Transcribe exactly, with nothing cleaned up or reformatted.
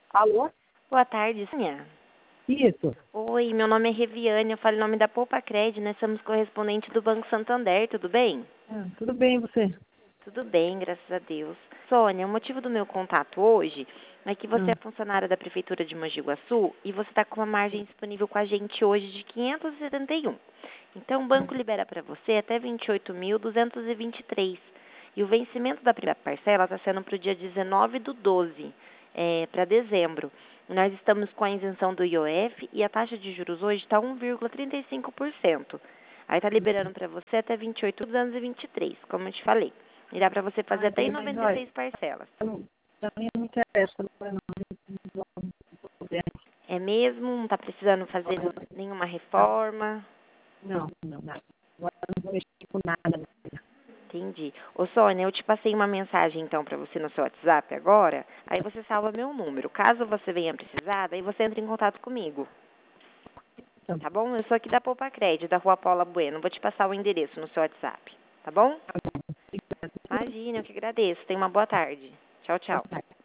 Alô? Boa tarde, Sônia. Isso. Oi, meu nome é Reviane, eu falo em nome da Poupa Cred, nós somos correspondentes do Banco Santander, tudo bem? Ah, tudo bem, você? Tudo bem, graças a Deus. Sônia, o motivo do meu contato hoje é que você Ah, é funcionária da Prefeitura de Mogi Guaçu e você está com uma margem disponível com a gente hoje de quinhentos e setenta e um. Então, o banco libera para você até vinte e oito mil duzentos e vinte e três. E o vencimento da primeira parcela está sendo para o dia dezenove do doze, é, para dezembro. Nós estamos com a isenção do I O F e a taxa de juros hoje está um vírgula trinta e cinco por cento. Aí está liberando para você até vinte e oito mil duzentos e vinte e três, como eu te falei. E dá para você fazer ah, até em mas noventa e olha, seis parcelas. pra mim não interessa, não é não. É mesmo? Não está precisando fazer nenhuma reforma? Não, não, não. Agora eu não vou mexer com nada. Entendi. Ô, Sônia, eu te passei uma mensagem, então, para você no seu WhatsApp agora. Aí você salva meu número. Caso você venha precisar, daí você entra em contato comigo. Então, Tá bom? Eu sou aqui da Poupa Cred, da Rua Paula Bueno. Vou te passar o endereço no seu WhatsApp. Tá bom? Imagina, eu que agradeço. Tenha uma boa tarde. Tchau, tchau.